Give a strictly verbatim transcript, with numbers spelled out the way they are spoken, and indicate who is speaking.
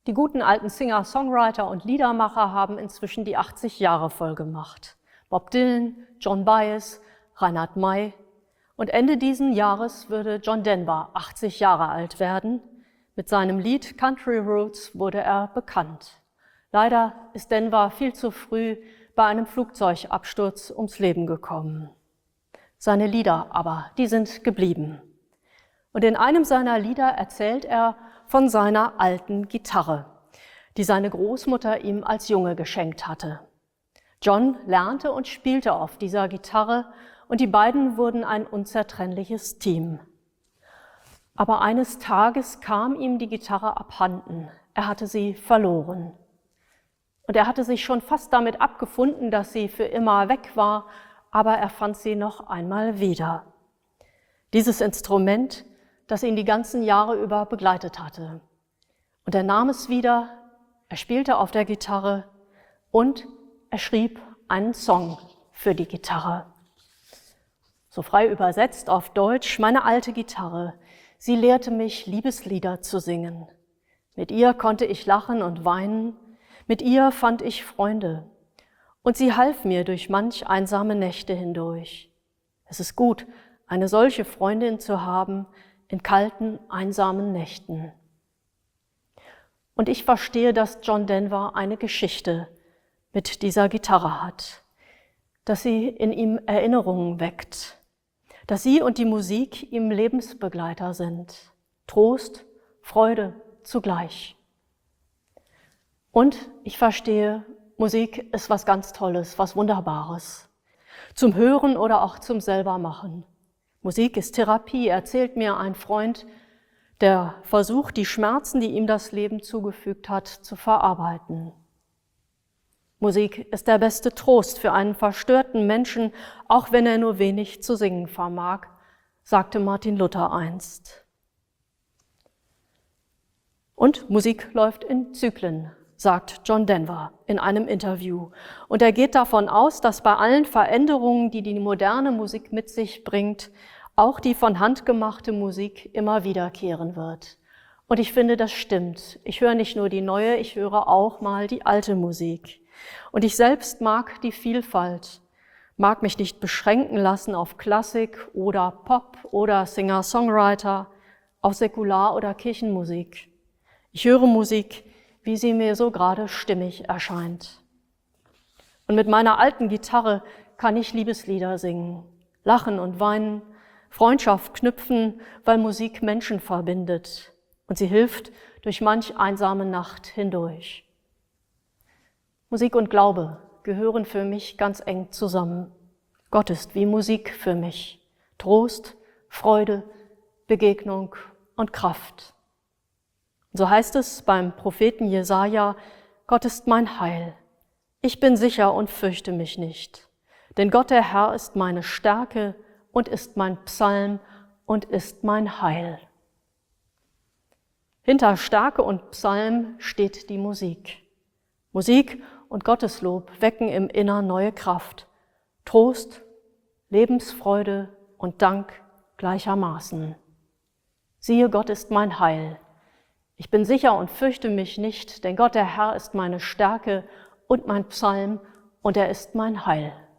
Speaker 1: Die guten alten Singer-Songwriter und Liedermacher haben inzwischen die achtzig Jahre voll gemacht. Bob Dylan, Joan Baez, Reinhard May. Und Ende diesen Jahres würde John Denver achtzig Jahre alt werden. Mit seinem Lied Country Roads wurde er bekannt. Leider ist Denver viel zu früh bei einem Flugzeugabsturz ums Leben gekommen. Seine Lieder aber, die sind geblieben. Und in einem seiner Lieder erzählt er von seiner alten Gitarre, die seine Großmutter ihm als Junge geschenkt hatte. John lernte und spielte auf dieser Gitarre und die beiden wurden ein unzertrennliches Team. Aber eines Tages kam ihm die Gitarre abhanden. Er hatte sie verloren. Und er hatte sich schon fast damit abgefunden, dass sie für immer weg war, aber er fand sie noch einmal wieder. Dieses Instrument, das ihn die ganzen Jahre über begleitet hatte. Und er nahm es wieder, er spielte auf der Gitarre und er schrieb einen Song für die Gitarre. So frei übersetzt auf Deutsch: Meine alte Gitarre, sie lehrte mich, Liebeslieder zu singen. Mit ihr konnte ich lachen und weinen, mit ihr fand ich Freunde. Und sie half mir durch manch einsame Nächte hindurch. Es ist gut, eine solche Freundin zu haben in kalten, einsamen Nächten. Und ich verstehe, dass John Denver eine Geschichte mit dieser Gitarre hat, dass sie in ihm Erinnerungen weckt, dass sie und die Musik ihm Lebensbegleiter sind, Trost, Freude zugleich. Und ich verstehe, Musik ist was ganz Tolles, was Wunderbares, zum Hören oder auch zum Selbermachen. Musik ist Therapie, erzählt mir ein Freund, der versucht, die Schmerzen, die ihm das Leben zugefügt hat, zu verarbeiten. Musik ist der beste Trost für einen verstörten Menschen, auch wenn er nur wenig zu singen vermag, sagte Martin Luther einst. Und Musik läuft in Zyklen, sagt John Denver in einem Interview. Und er geht davon aus, dass bei allen Veränderungen, die die moderne Musik mit sich bringt, auch die von Hand gemachte Musik immer wiederkehren wird. Und ich finde, das stimmt. Ich höre nicht nur die neue, ich höre auch mal die alte Musik. Und ich selbst mag die Vielfalt, mag mich nicht beschränken lassen auf Klassik oder Pop oder Singer-Songwriter, auf Säkular- oder Kirchenmusik. Ich höre Musik, wie sie mir so gerade stimmig erscheint. Und mit meiner alten Gitarre kann ich Liebeslieder singen, lachen und weinen, Freundschaft knüpfen, weil Musik Menschen verbindet und sie hilft durch manch einsame Nacht hindurch. Musik und Glaube gehören für mich ganz eng zusammen. Gott ist wie Musik für mich. Trost, Freude, Begegnung und Kraft. So heißt es beim Propheten Jesaja: Gott ist mein Heil. Ich bin sicher und fürchte mich nicht. Denn Gott der Herr ist meine Stärke und ist mein Psalm und ist mein Heil. Hinter Stärke und Psalm steht die Musik. Musik und Gotteslob wecken im Innern neue Kraft, Trost, Lebensfreude und Dank gleichermaßen. Siehe, Gott ist mein Heil. Ich bin sicher und fürchte mich nicht, denn Gott der Herr ist meine Stärke und mein Psalm und er ist mein Heil.